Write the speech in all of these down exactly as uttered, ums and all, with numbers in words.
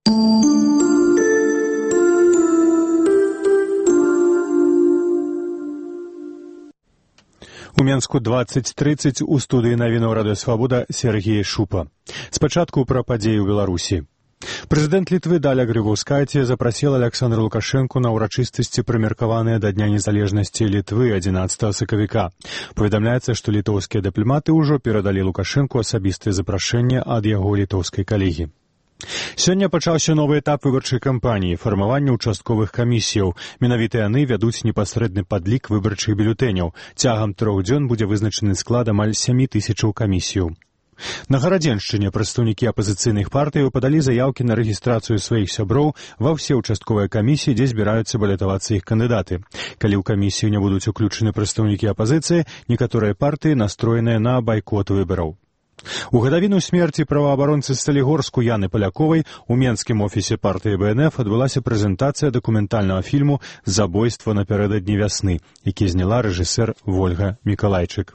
У Менску двадцать тридцать у студыі навінаў Радыё Свабода Сергей Шупа. Спачатку пра падзеі ў Беларусі. Прэзідэнт Літвы Даля Грыбаўскайце запрасіла Аляксандра Лукашэнку на ўрачыстасці, прымеркаваныя да Дня незалежнасці Літвы адзінаццатага сакавіка. Паведамляецца, што літоўскія дыпламаты ўжо перадалі Лукашэнку асабістае запрашэнне ад яго літоўскай калегі. Сёння пачаўся новы этап выбарчай кампаніі – фармавання ўчастковых камісіяў. Менавіта яны вядуць непасрэдны падлік выбарчых бюлетэняў. Цягам трох дзён будзе вызначаны склад амаль сямі тысячаў камісіяў. На Гарадзеншчыне прадстаўнікі апазіцыйных партыяў падалі заяўкі на рэгістрацыю сваіх сяброў ва ўсе ўчастковыя камісіі, дзе збіраюцца балятавацца іх кандыдаты. Калі ў камісію не будуць уключаны прадстаўнікі апазіцыі, некаторыя партыі настроеныя на байкот выбараў. У гадавіну смерці праваабаронцы Сталігорску Яны Паляковай у менскім офісе партыі Бэ Эн Эф адбылася прэзентацыя дакументальнага фільму «Забойства напярэдадні вясны», які зняла рэжысэр Вольга Мікалайчык.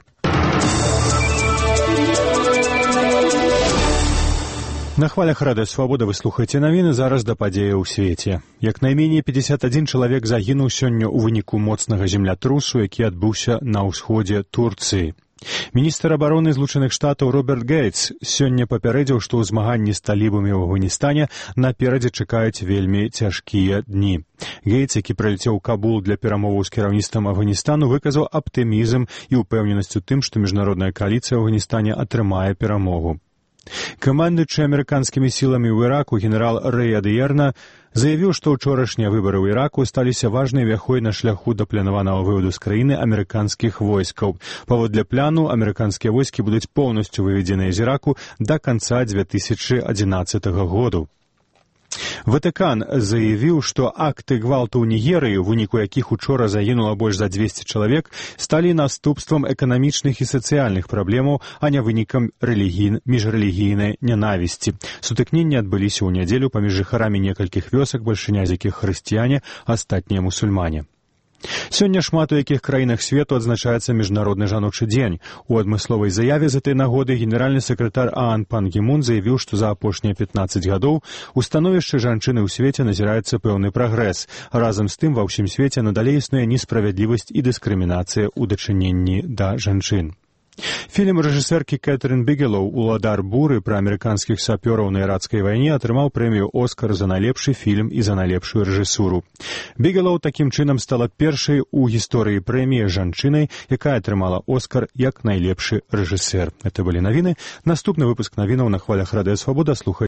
На хвалях Радыё Свабода вы слухаеце навіны, зараз да падзеяў у свеце. Як найменей пятьдесят один чалавек загінуў сёння ў выніку моцнага землятрусу, які адбыўся на ўсходзе Турцыі. Міністр абароны Злучаных Штатаў Роберт Гейтс сёння папярэдзіў, што ў змаганні з талібамі ў Афганістане наперадзе чакаюць вельмі цяжкія дні. Гейтс, які прылецеў у Кабул для перамоваў з кіраўніцтвам Афганістану, выказаў аптымізм і ўпэўненасць у тым, што міжнародная кааліцыя ў Афганістане атрымае перамогу. Камандуючы амерыканскімі сіламі ў Іраку генерал Рэй Адыерна заявіў, што ўчорашнія выбары ў Іраку сталіся важнай вяхой на шляху да планаванага вываду з краіны амерыканскіх войскаў. Паводле пляну, амерыканскія войскі будуць поўнасцю выведзеныя з Іраку да канца две тысячы адзінаццатага году. Ватыкан заявіў, што акты гвалту ў Нігерыі, у выніку якіх учора загінула больш за дзвесце чалавек, сталі наступствам эканамічных і сацыяльных праблемаў, а не вынікам рэлігій... міжрэлігійнай нянавісці. Сутыкненні адбыліся ў нядзелю паміж жыхарамі некалькіх вёсак, большыня з якіх хрысціяне, астатнія мусульмане. Сёння шмат у якіх краінах свету адзначаецца міжнародны жаночы дзень. У адмысловай заяве з этой нагоды генеральны сакратар ААН Пан Гі Мун заявіў, што за апошнія пятнаццаць гадоў у становішчы жанчыны ў свеце назіраецца пэўны прагрэс. Разам з тым ва ўсім свеце надалей існуе несправядлівасць і дыскрымінацыя ў дачыненні да жанчын. Фільм рэжысэркі Кэтрын Бігелоу «Уладар буры» пра амерыканскіх сапёраў на ірацкай вайне атрымаў прэмію «Оскар» за найлепшы фільм і за найлепшую рэжысуру. Бігелоу такім чынам стала першай у гісторыі прэміі жанчынай, якая атрымала «Оскар» як найлепшы рэжысэр. Это былі навіны. Наступны выпуск навінаў на хвалях Радыё Свабода слухайце.